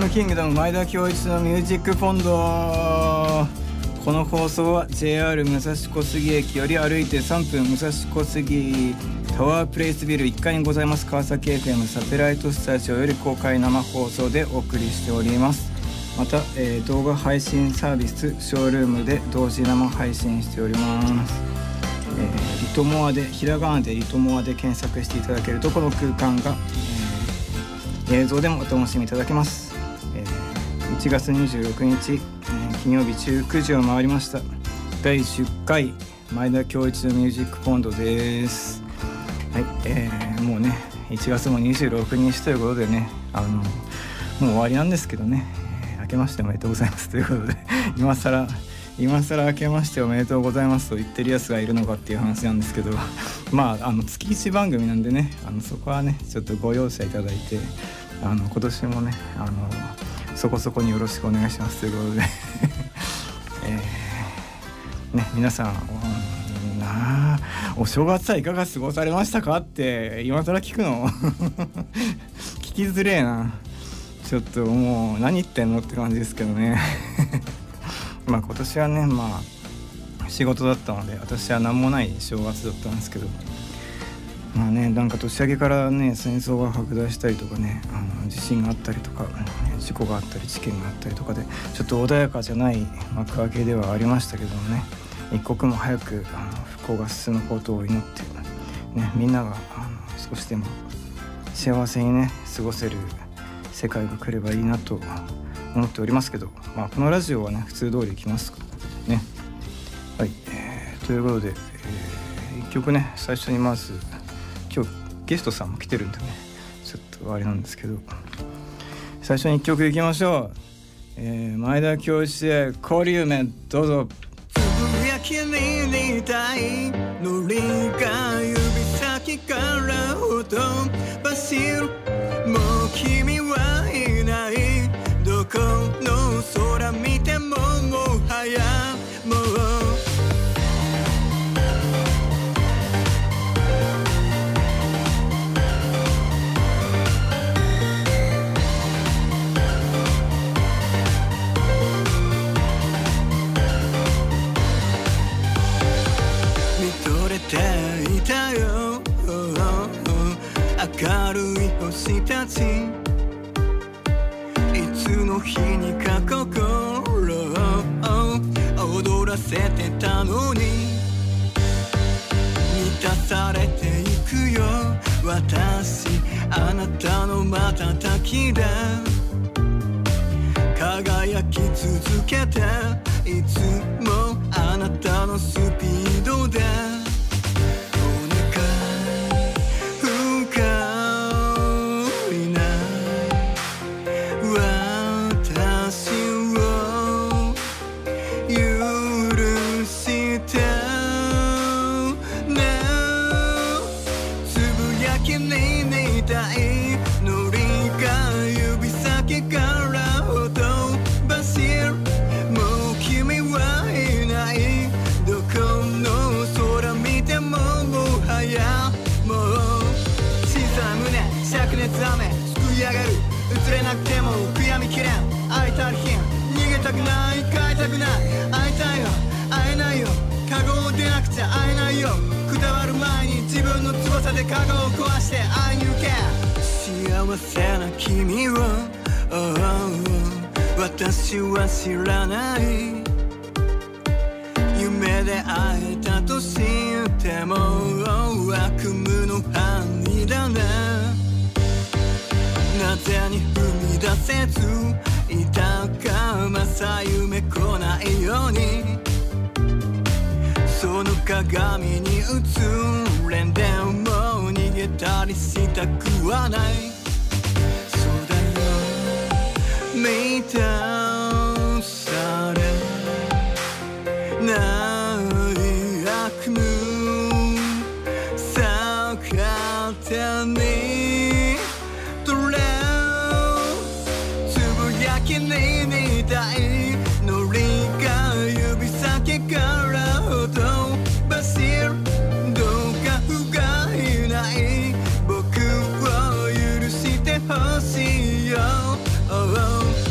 ムキングダム前田恭一のミュージックポンド。この放送は JR 武蔵小杉駅より歩いて3分、武蔵小杉タワープレイスビル1階にございます川崎 FM サテライトスタジオより公開生放送でお送りしております。また、動画配信サービスショールームで同時生配信しております。リトモアでひらがなでリトモアで検索していただけるとこの空間が、映像でもお楽しみいただけます。1月26日、金曜日19時を回りました。第10回前田恭一のミュージックポンドです。はい、もうね1月も26日ということでね、もう終わりなんですけどね、明けましておめでとうございますということで今更明けましておめでとうございますと言ってるやつがいるのかっていう話なんですけどまあ月1番組なんでね、そこはねちょっとご容赦いただいて、今年もねそこそこによろしくお願いしますということでね、皆さんお正月はいかが過ごされましたかって今更聞くの聞きづれえな。ちょっともう何言ってんのって感じですけどねまあ今年はね仕事だったので私は何もない正月だったんですけど、まあねなんか年明けからね戦争が拡大したりとかね、地震があったりとか事故があったり事件があったりとかでちょっと穏やかじゃない幕開けではありましたけどもね、一刻も早く復興が進むことを祈って、ね、みんなが少しでも幸せにね過ごせる世界が来ればいいなと思っておりますけど、まあ、このラジオはね普通通りいきますね。はい、ということで、一曲ね最初にまず今日ゲストさんも来てるんでねちょっとあれなんですけど、最初に一曲いきましょう。前田恭一で交流面どうぞ。 つぶやきに似たいのりが指先からほと走る、もう君はいない、どこの空見てももはやもうていたよ明るい星たち、いつの日にか心踊らせてたのに満たされていくよ私、あなたの瞬きで輝き続けて、いつもあなたのスピードで映れなくても悔やみきれん、会いたい日逃げたくない帰りたくない、会いたいよ会えないよカゴを出なくちゃ会えないよ、くたばる前に自分の翼でカゴを壊して会いに行け、幸せな君を、私は知らない、夢で会えたとしても悪夢の範囲だね、なぜに踏み出せずいたか、まさ夢来ないようにその鏡に映れんでも逃げたりしたくはない、そうだよ満たされない悪夢逆手にに似たいのりが指先からほと走る、どうか不甲斐ない僕を許してほしいよ、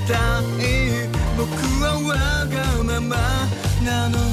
たい僕はわがままなの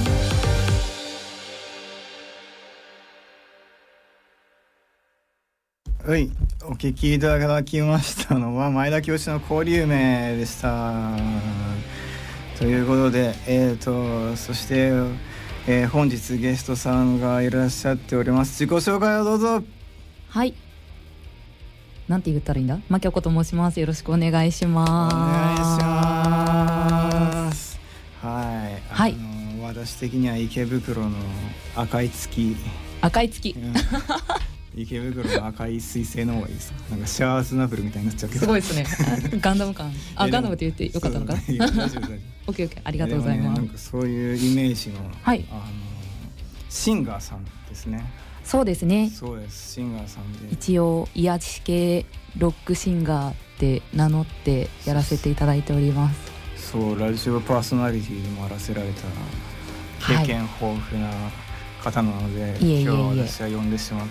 はい、お聞きいただきましたのは前田清の交流名でした。ということで、そして、本日ゲストさんがいらっしゃっております。自己紹介をどうぞ。 はい。なんて言ったらいいんだ。まきょこと申します。よろしくお願いします。 お願いします。はい。 はい。 私的には池袋の赤い月。 赤い月。 池袋の赤い彗星の方がいいです。なんかシャアーズナブルみたいになっちゃうけど。 すごいですね。ガンダム感。ガンダムって言ってよかったのかな。 大丈夫大丈夫。 オッケーオッケー、ありがとうございます。 なんかそういうイメージの、 はい、 シンガーさんですね。 そうですね。 そうです。シンガーさんで。 一応癒し系ロックシンガーって名乗ってやらせていただいております。 そう、ラジオパーソナリティでもあらせられた経験豊富な方なので、今日私は呼んでしまって。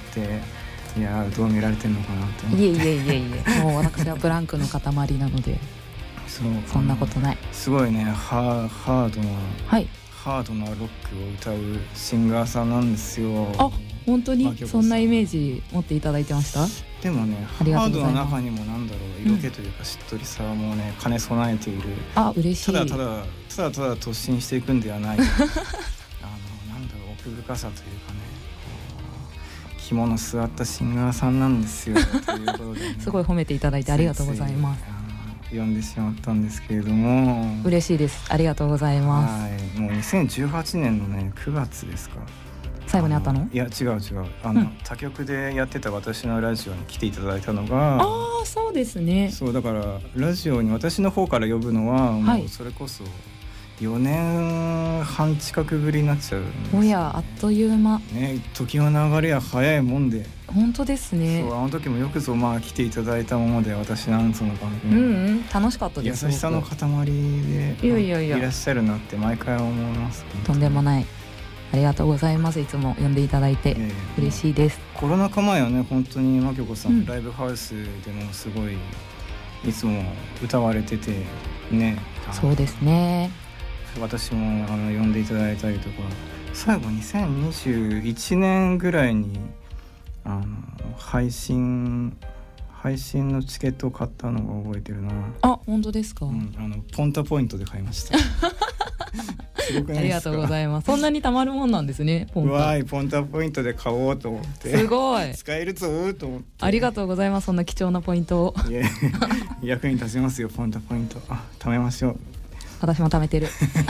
いやどう見られてるのかなって思って。 いえもう私はブランクの塊なのでそんなことない。 すごいねハードな、 はい、 ハードなロックを歌うシンガーさんなんですよ。 あ、本当にそんなイメージ持っていただいてました。 でもねハードの中にもなんだろう色気というかしっとりさもね兼ね備えている。 あ、嬉しい。 ただ突進していくんではないなんだろう奥深さというかね肝の据わったシンガーさんなんですよということで、ね、 すごい褒めていただいてありがとうございます。 呼んでしまったんですけれども嬉しいです。ありがとうございます。 はい、もう2018年のね9月ですか。 最後に会ったの？ いや違う他局でやってた私のラジオに来ていただいたのがああそうですね。 そうだからラジオに私の方から呼ぶのはもうそれこそ4年半近くぶりになっちゃうんです。 おやあっという間ね、時の流れは早いもんで。 本当ですね。 そうあの時もよくぞ来ていただいたもので私なんその番組、 楽しかったです。 優しさの塊でいらっしゃるなって毎回思います。 とんでもない。ありがとうございます。いつも呼んでいただいて嬉しいです。 コロナ禍前はね本当にまきょこさん、ライブハウスでもすごいいつも歌われててね。 そうですね。 私も呼んでいただいたりとか最後2021年ぐらいに配信のチケットを買ったのが覚えてるな。 あ、本当ですか？ ポンタポイントで買いましたすごくないですか？ありがとうございます。そんなに貯まるもんなんですね。 ポンタポイントで買おうと思ってすごい使えるぞと思って。 ありがとうございます。そんな貴重なポイントを役に立ちますよポンタポイント。貯めましょう。 私も貯めてる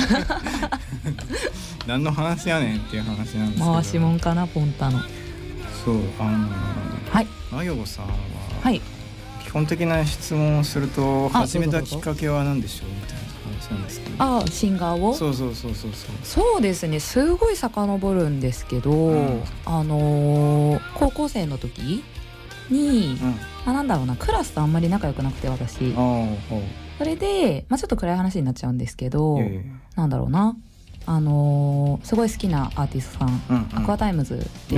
何の話やねんっていう話なんですけど回しもんかなポンタの。 そうはいまよごさんは、 はい、 基本的な質問をすると始めたきっかけは何でしょうみたいな話なんですけど。 シンガーをそうですねすごい遡るんですけど、高校生の時に、なんだろうなクラスとあんまり仲良くなくて私それで、ちょっと暗い話になっちゃうんですけど、なんだろうなすごい好きなアーティストさん、アクアタイムズっていう、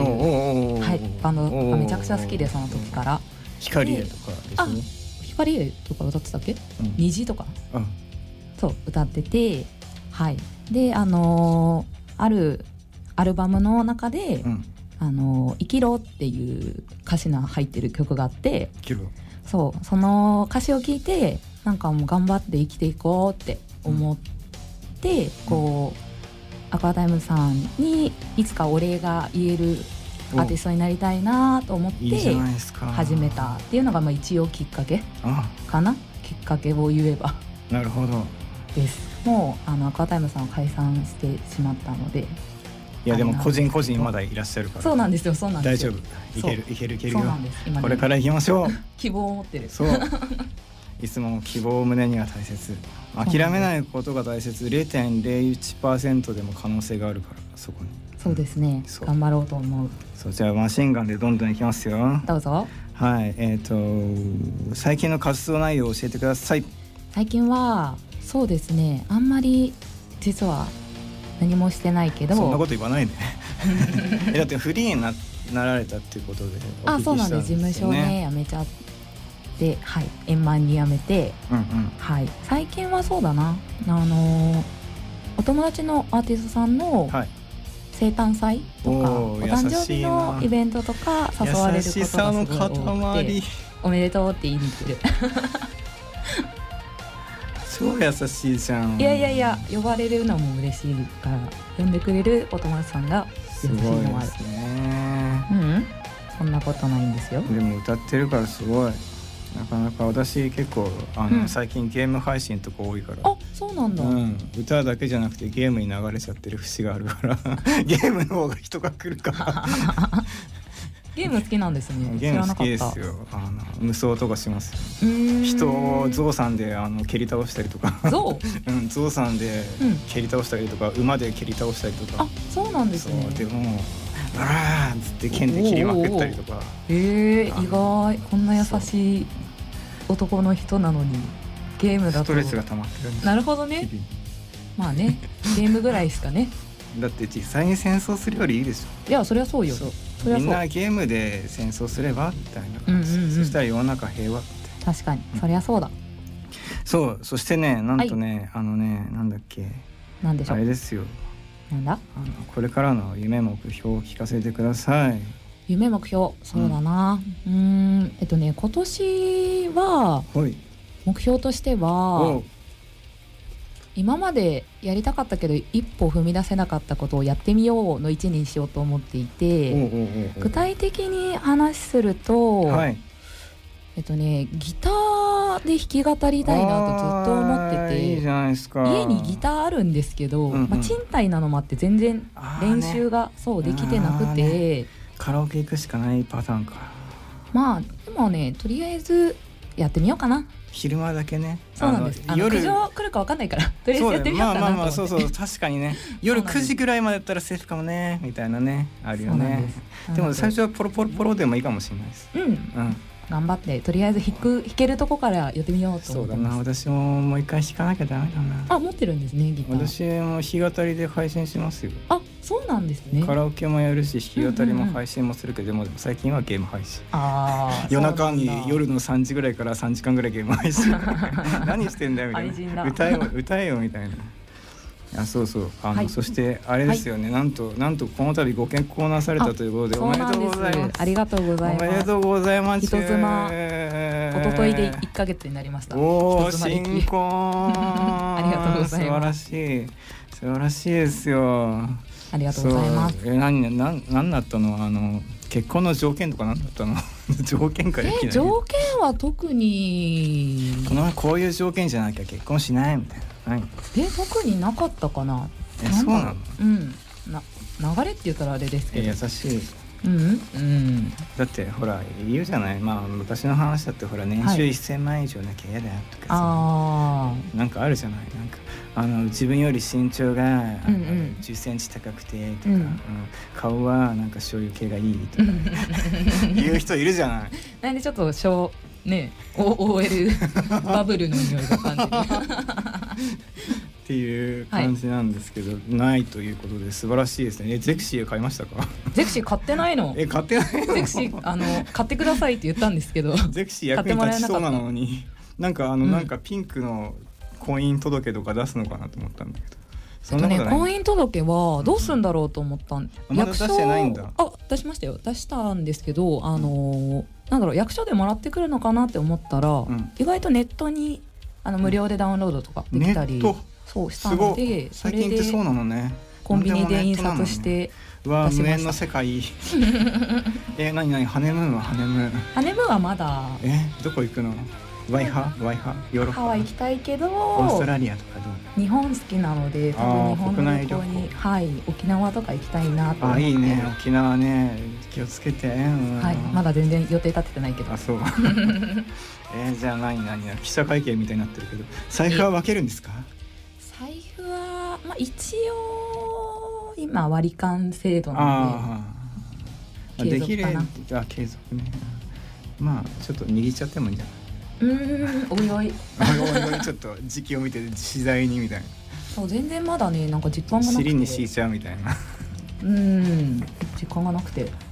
バンドがめちゃくちゃ好きでその時から光栄とかですね。光栄とか歌ってたっけ？虹とか、そう歌ってて、であるアルバムの中で、生きろっていう歌詞の入ってる曲があって、その歌詞を聞いてなんかもう頑張って生きていこうって思って、アクアタイムズさんにいつかお礼が言えるアーティストになりたいなと思って始めたっていうのが一応きっかけかな。きっかけを言えばなるほどです。もうアクアタイムズさんは解散してしまったので。 いやでも個人まだいらっしゃるからそうなんですよ。大丈夫いけるよ。 そうなんです。 これから行きましょう希望を持ってる。 そういつも希望を胸には大切。諦めないことが大切。 0.01% でも可能性があるからそこに。 そうですね。頑張ろうと思う。 そうじゃあマシンガンでどんどんいきますよ。 どうぞ。 はい。最近の活動内容を教えてください。 最近はそうですねあんまり実は何もしてないけど。 そんなこと言わないでだってフリーに なられたっていうことでお聞きしたんですよね。 そうなんです。事務所ね辞めちゃっで、はい、円満に辞めて、はい、最近はそうだな、お友達のアーティストさんの生誕祭とか、お誕生日のイベントとか誘われることがすごい多くて、おめでとうって言いに来てる超優しいじゃん。 いや呼ばれるのも嬉しいから呼んでくれるお友達さんが優しいのもある。 すごいですね。 そんなことないんですよ。 でも歌ってるからすごい。なかなか私結構最近ゲーム配信とか多いから。 あ、そうなんだ。 歌だけじゃなくてゲームに流れちゃってる節があるからゲームの方が人が来るからゲーム好きなんですね。 ゲーム好きですよ。無双とかします。人をゾウさんで蹴り倒したりとかゾウゾウさんで蹴り倒したりとか、馬で蹴り倒したりとか。 あ、そうなんですね。 でもバーンっつって剣で切りまくったりとか。 意外。こんな優しい男の人なのにゲームだとストレスが溜まってるんです。 なるほどね。まあね、ゲームぐらいですかね。 だって実際に戦争するよりいいでしょ。 いや、そりゃそうよ。 みんなゲームで戦争すればみたいな感じ。そしたら世の中平和って。 確かに、そりゃそうだ。 そう、そしてね、なんとね、なんだっけ。 なんでしょう。 あれですよ。 なんだ。 これからの夢目標を聞かせてください。 夢目標、そうだな。今年は目標としては。今までやりたかったけど一歩踏み出せなかったことをやってみようの一にしようと思っていて、具体的に話すると、ギターで弾き語りたいなとずっと思ってて、 いいじゃないですか。 家にギターあるんですけど、賃貸なのもあって全然練習ができてなくて、 カラオケ行くしかないパターンか。 まあでもね、とりあえずやってみようかな。 昼間だけね。 そうなんです。夜苦情来るか分かんないからとりあえずやってみようかなと思って。 そう確かにね。夜9時ぐらいまでやったらセーフかもねみたいなね、あるよね。でも最初はポロでもいいかもしれないです。頑張ってとりあえず弾けるとこからやってみようと思ってます。 そうだな、私ももう一回弾かなきゃダメだな。 あ、持ってるんですね、ギター。 私も弾き語りで配信しますよ。 あ、そうなんですね。 カラオケもやるし弾き語りも配信もするけど、でも最近はゲーム配信。夜中に夜の3時ぐらいから3時間ぐらいゲーム配信何してんだよみたいな。歌えよみたいな。そうそしてあれですよね、なんとこの度ご結婚なされたということで、おめでとうございます。 ありがとうございます。 おめでとうございます。 人妻、一昨日で1ヶ月になりました。 おー、新婚ありがとうございます。 素晴らしいですよ。 ありがとうございます。 何だったの、結婚の条件とか何だったの条件かできない。 条件は特にこういう条件じゃなきゃ結婚しないみたいな。 特になかったかな。 そうなの。 流れって言ったらあれですけど。 優しい。だってほら言うじゃない。まあ昔の話だってほら年収1000万以上なきゃ嫌だよとかさ、なんかあるじゃない。なんか自分より身長が10センチ高くてとか、顔はなんか醤油系がいいとか言う人いるじゃない。 なんでちょっとOL バブルの匂いが感じるっていう感じなんですけど、ないということで素晴らしいですね。ゼクシー買いましたか？ ゼクシー買ってないの。 買ってないの？ ゼクシー買ってくださいって言ったんですけど、 ゼクシー役に立ちそうなのになんかなんかピンクの婚姻届とか出すのかなと思ったんだけど、そんなことない。 婚姻届はどうすんだろうと思ったん。 まだ出してないんだ。 出しましたよ。出したんですけど、役所でもらってくるのかなって思ったら、意外とネットに無料でダウンロードとかできたりしたので、 最近ってそうなのね。 コンビニで印刷して無縁の世界何ハネムーンはまだ。 どこ行くの？ワイハヨーロッパ。 ハワイ行きたいけど、 オーストラリアとかどう？ 日本好きなので、多分日本の旅行に沖縄とか行きたいなと思って。 いいね、沖縄ね、気をつけて。 まだ全然予定立ててないけど。 そうじゃあ何記者会見みたいになってるけど、財布は分けるんですか？ 財布は一応今割り勘制度なので継続かな。 継続ね。まあちょっと握っちゃってもいいんじゃない？ おいおいちょっと時期を見て次第にみたいな。 そう、全然まだね、なんか実感がなくて、 尻に敷いちゃうみたいな。 実感がなくて、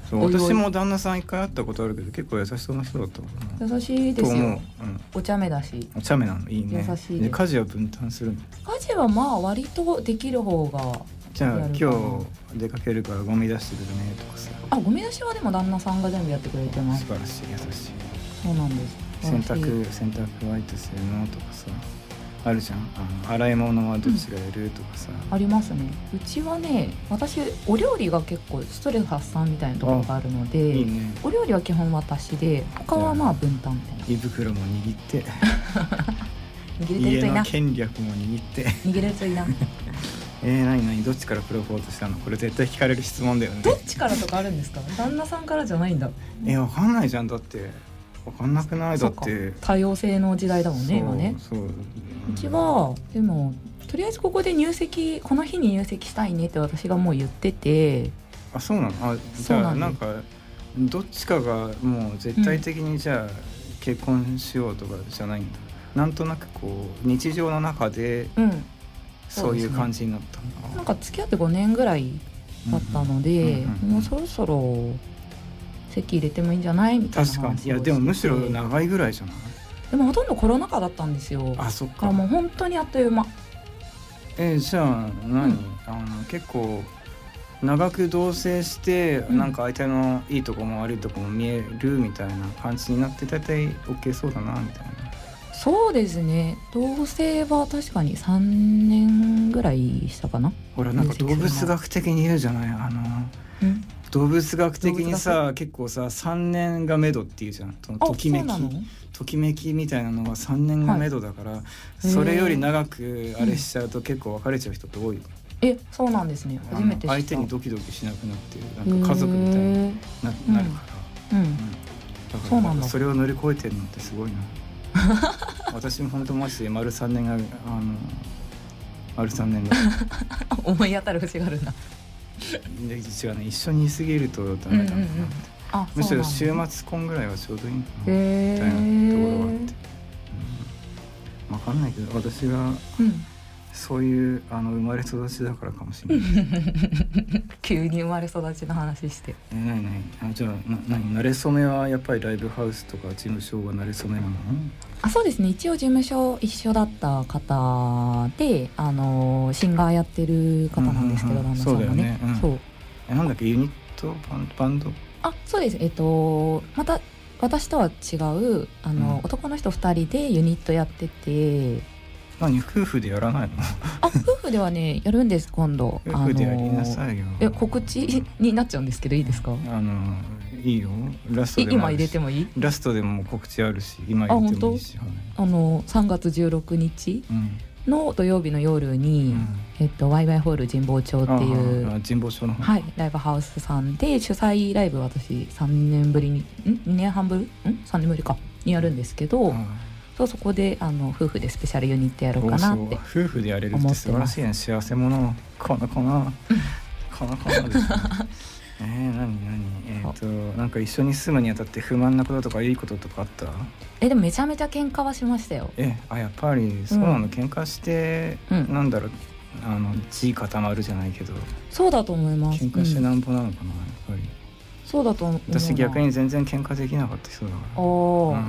そう私も旦那さん一回会ったことあるけど結構優しそうな人だった。 優しいですよ、お茶目だし。 お茶目なのいいね。 優しいで家事は分担するの？ 家事はまあ割とできる方が。 じゃあ今日出かけるからゴミ出してくるねとかさ。 ゴミ出しはでも旦那さんが全部やってくれてます。 素晴らしい、優しい。 そうなんです。 洗濯相手するのとかさあるじゃん。洗い物はどっちがやるとかさ、 ありますね。うちはね、私お料理が結構ストレス発散みたいなところがあるので、いいね、お料理は基本私で他はまあ分担みたいな。 胃袋も握って握れてるといいな。 家の権力も握って握れるといいな。 何どっちからプロポーズしたの？これ絶対聞かれる質問だよね。 どっちからとかあるんですか？旦那さんからじゃないんだ。 わかんないじゃん。だってわかんなくない？だって多様性の時代だもんね今ね。うちはでもとりあえずここでこの日に入籍したいねって私がもう言ってて。 あ、そうなの？じゃあなんかどっちかがもう絶対的にじゃあ結婚しようとかじゃないんだ。なんとなくこう日常の中で、そういう感じになったんだ。 なんか付き合って5年ぐらいだったので、もうそろそろ籍入れてもいいんじゃないみたいな話をしてて。確かに。いやでもむしろ長いぐらいじゃない？ でもほとんどコロナ禍だったんですよ。 あ、そっか。 もう本当にあっという間。 じゃあ結構長く同棲して、なんか相手のいいとこも悪いとこも見えるみたいな感じになって大体 OK そうだなみたいな。 そうですね。同棲は確かに3年ぐらいしたかな。 ほらなんか動物学的に言うじゃない。動物学的にさ結構さ3年がめどっていうじゃん。ときめきみたいなのが3年がめどだから、それより長くあれしちゃうと結構別れちゃう人って多いよ。 そうなんですね。初めて知った。 相手にドキドキしなくなってなんか家族みたいになるから。だからそれを乗り越えてるのってすごいな。私も本当マジで丸3年が丸3年だ。 思い当たる節があるな。 で実はね一緒にいすぎるとダメだなって、むしろ週末婚ぐらいはちょうどいいのかなみたいなところがあって、分かんないけど私が、そういう生まれ育ちだからかもしれない。 急に生まれ育ちの話して。 じゃあ慣れ初めはやっぱりライブハウスとか事務所が慣れ初めなの？ そうですね。一応事務所一緒だった方でシンガーやってる方なんですけど、旦那さんがね。 なんだっけ、ユニットバンド？ そうです。また私とは違う男の人2人でユニットやってて。 夫婦でやらないの？ 夫婦ではねやるんです今度。 夫婦でやりなさいよ。 告知になっちゃうんですけどいいですか？ いいよ。ラストでも今入れてもいい？ ラストでも告知あるし今入れてもいいし。 3月16日の土曜日の夜に、ワイワイホール神保町っていう神保町のライブハウスさんで主催ライブ、私3年ぶりに2年半ぶり3年ぶりかにやるんですけど、そこで夫婦でスペシャルユニットやろうかなって。 夫婦でやれるって素晴らしいね。幸せ者この子ですね。なんか一緒に住むにあたって不満なこととかいいこととかあった？ でもめちゃめちゃ喧嘩はしましたよ。 やっぱりそうなの。喧嘩してなんだろう、地固まるじゃないけど。 そうだと思います。 喧嘩してなんぼなのかな、やっぱり。 そうだと思う。 私逆に全然喧嘩できなかった人だから。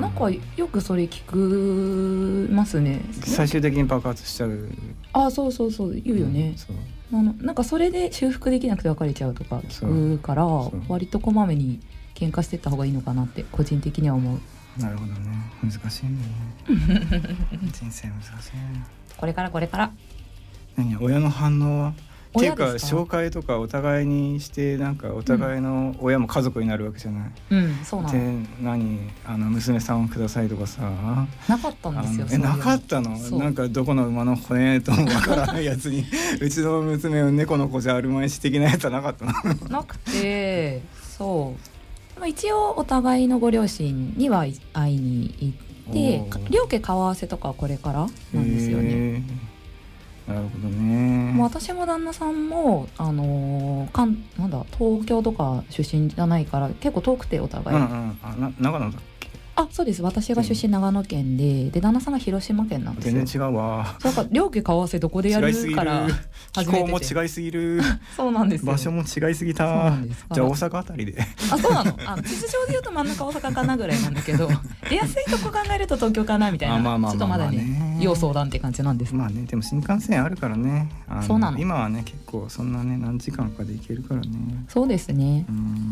なんかよくそれ聞くますね。 最終的に爆発しちゃう。 そう言うよね。なんかそれで修復できなくて別れちゃうとか聞くから、割とこまめに喧嘩してった方がいいのかなって個人的には思う。 なるほどね。難しいね。人生難しいね。 これから親の反応は？っていうか紹介とかお互いにしてなんかお互いの親も家族になるわけじゃない。 そうなの。 で娘さんをくださいとかさなかったんですよ。 なかったの？なんかどこの馬の骨ともわからないやつにうちの娘を猫の子じゃあるまいし的なやつはなかったの？ なくて、一応お互いのご両親には会いに行って、両家顔合わせとかはこれからなんですよね。 なるほどね。 私も旦那さんも東京とか出身じゃないから結構遠くてお互い。 長野だっけ？ あ、そうです。私が出身長野県で旦那さんが広島県なんですよ。 全然違うわ。 なんか両家顔合わせどこでやるから気候も違いすぎる。 そうなんですよ。 場所も違いすぎた。じゃあ大阪あたりで。 あ、そうなの。地図上で言うと真ん中大阪かなぐらいなんだけど出やすいとこ考えると東京かなみたいな。ちょっとまだね要相談って感じなんです。 まあね、でも新幹線あるからね。 そうなの。 今はね結構そんなね何時間かで行けるからね。 そうですね。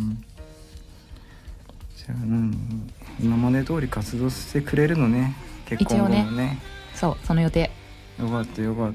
じゃあ今まで通り活動してくれるのね。結婚後もね。 そう、その予定。 よかったよかった。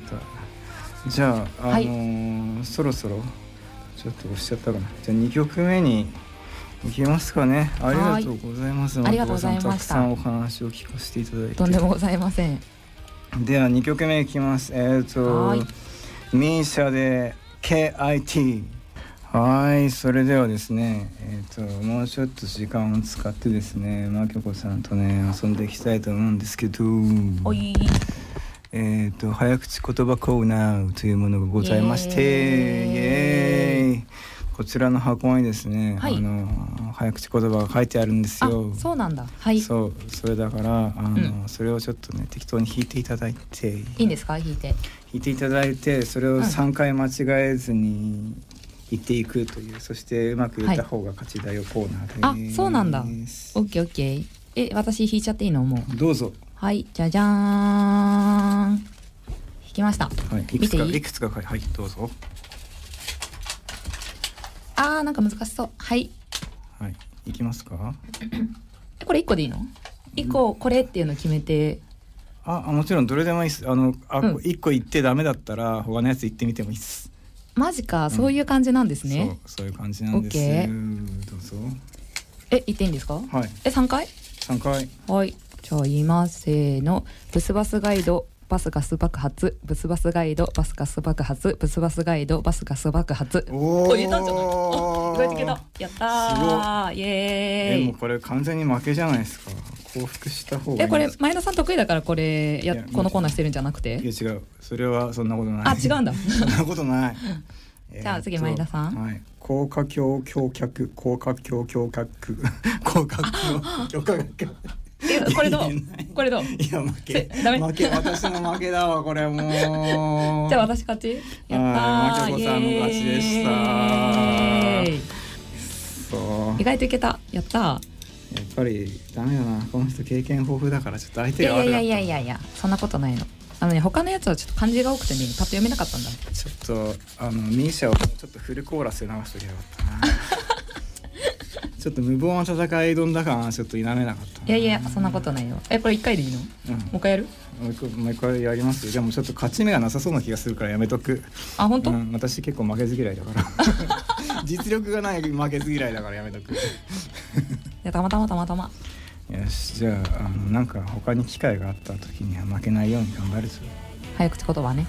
じゃあそろそろちょっと押しちゃったかな。じゃあ2曲目に行きますかね。ありがとうございます。 ありがとうございました。 たくさんお話を聞かせていただいて。 とんでもございません。 では2曲目いきます。ミーシャで KIT。はい、それではですね、もうちょっと時間を使ってですね、まきょこさんとね遊んでいきたいと思うんですけど、 おい早口言葉コーナーというものがございまして、イエーイ。こちらの箱にですね、 はい、 早口言葉が書いてあるんですよ。 あ、そうなんだ。はい。 それだからそれをちょっとね適当に弾いていただいて。いいんですか？弾いていただいて、それを3回間違えずに言っていくという、そしてうまく言った方が勝ちだよコーナーです。 あ、そうなんだ。オッケーオッケー。私弾いちゃっていいの？もうどうぞ。 はい、じゃじゃーん。弾きました。 はい、いくつかはい、どうぞ。 なんか難しそう。はい。 はい、いきますか。 これ1個でいいの？1個これっていうの決めて。 もちろんどれでもいいです。1個言ってダメだったら他のやつ言ってみてもいいです。 マジか、そういう感じなんですね。 そういう感じなんです。どうぞ。 言っていいんですか？ はい。 3回 ？3回。 はい。じゃあ言います。せーの。ブスバスガイドバスガス爆発、ブスバスガイドバスガス爆発、ブスバスガイドバスガス爆発。言えたんじゃない？意外といけた。やったー。イエーイ。 もうこれ完全に負けじゃないですか。降伏した方がいい。 これ前田さん得意だからこれこのコーナーしてるんじゃなくて？ いや違う。それはそんなことない。 違うんだ。 そんなことない。 じゃあ次前田さん。 はい。高架橋橋脚、高架橋橋脚、高架橋橋脚。 これどう？これどう？ いや負け。 負け。私の負けだわこれもう。 じゃあ私勝ち？やったー。 まきょこさんの勝ちでした。そう。 意外といけた。やったー。 やっぱりダメだな、この人経験豊富だからちょっと相手が悪かった。 いやそんなことないの。他のやつはちょっと漢字が多くてねパッと読めなかったんだ。 ちょっとミーシャをちょっとフルコーラスで流しときゃよかったなちょっと無謀な戦い挑んだからちょっと否めなかったな。 いやそんなことないよ。これ1回でいいの？もう一回やる？ もう一回やります。でもちょっと勝ち目がなさそうな気がするからやめとく。 本当？ 私結構負けず嫌いだから実力がない負けず嫌いだからやめとくいやたまたま。 よし、じゃあなんか他に機会があった時には負けないように頑張るぞ。 早口言葉ね。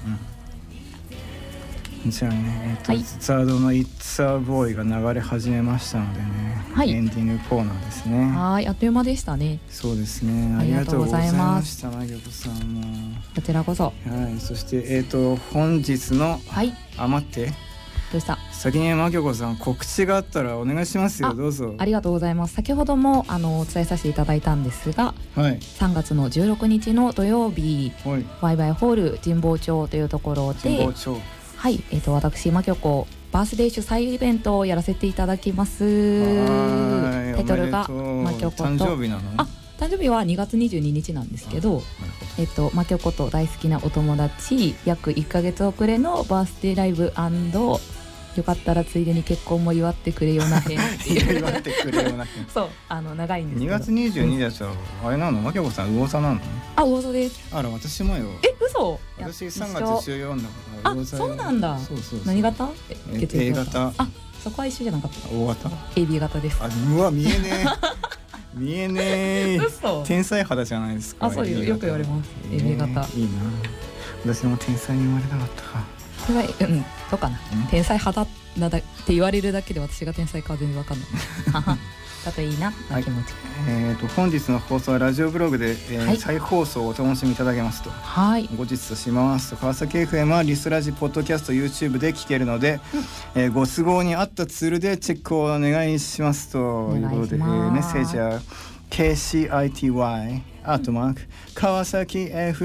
じゃあね、ザードの It's a Boy が流れ始めましたのでね、エンディングコーナーですね。 はい、あっという間でしたね。 そうですね、ありがとうございました。まぎょこさんもこちらこそ。 はい、そして本日の待ってどうした？ 先にまきょこさん告知があったらお願いしますよ。どうぞ。 ありがとうございます。先ほどもお伝えさせていただいたんですが、3月の16日の土曜日、ワイワイホール神保町というところで、 神保町、 はい、私まきょこバースデー主催イベントをやらせていただきます。タイトルがまきょこと、 誕生日なの？ 誕生日は2月22日なんですけど、まきょこと大好きなお友達約1ヶ月遅れのバースデーライブ&よかったらついでに結婚も祝ってくれよな編祝ってくれよな編そう長いんですけど。2 月22日だとあれなの？まきょこさん魚座なの？ 魚座です。 あら私もよ。 嘘？ 私3月14だから魚座。 そうなんだ。 そう何型 ？A 型。 そこは一緒じゃなかった。 O 型？ AB 型です。 うわ見えねえ見えねえ。 嘘？ 天才肌じゃないですか。 そうよ、よく言われます。AB 型。 いいな。私も天才に生まれたかったか。 そうかな。天才肌なだって言われるだけで私が天才かは全然わかんないだといいな気持ち。 本日の放送はラジオブログで再放送をお楽しみいただけますと。後日としますと。川崎 FM はリスラジポッドキャスト YouTube で聞けるので、ご都合に合ったツールでチェックをお願いしますということで、メッセージや KCITY 川崎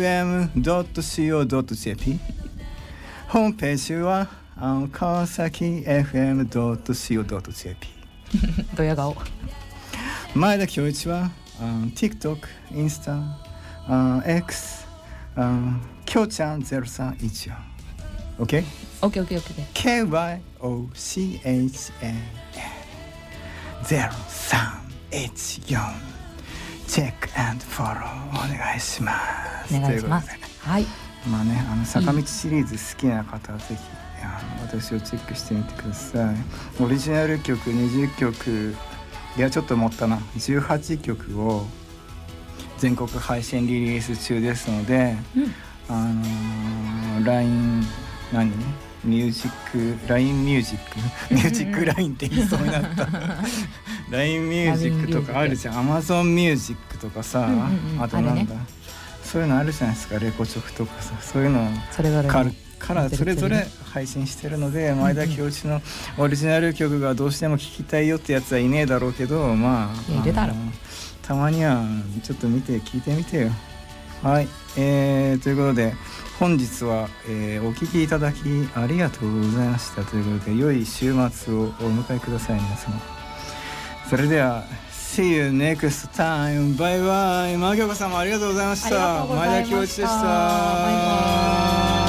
FM.co.jp ホームページは川崎 FM.co.jp ドヤ顔。 前田恭一はTikTok、インスタ、X、きょうちゃん0314 OK？ OKOKOK KYOCHAN 0314チェック&フォローお願いします。 お願いします。はい。 まあね、坂道シリーズ好きな方はぜひ私をチェックしてみてください。オリジナル曲20曲、いやちょっと持ったな、18曲を全国配信リリース中ですので、LINE ミュージック LINE ミュージックミュージック LINE って言いそうになったLINE ミュージックとかあるじゃん、Amazon ミュージックとかさ、あとなんだ、そういうのあるじゃないですか、レコチョクとかさ、そういうのからそれぞれ配信してるので、前田恭一のオリジナル曲がどうしても聴きたいよってやつはいねえだろうけど、まあいるだろう、 たまにはちょっと見て聞いてみてよ。はい、ということで本日は、お聞きいただきありがとうございましたということで、良い週末をお迎えください皆様。それでは See you next time. バイバイ。マギョコさんもありがとうございました。前田恭一でした。バイバイ。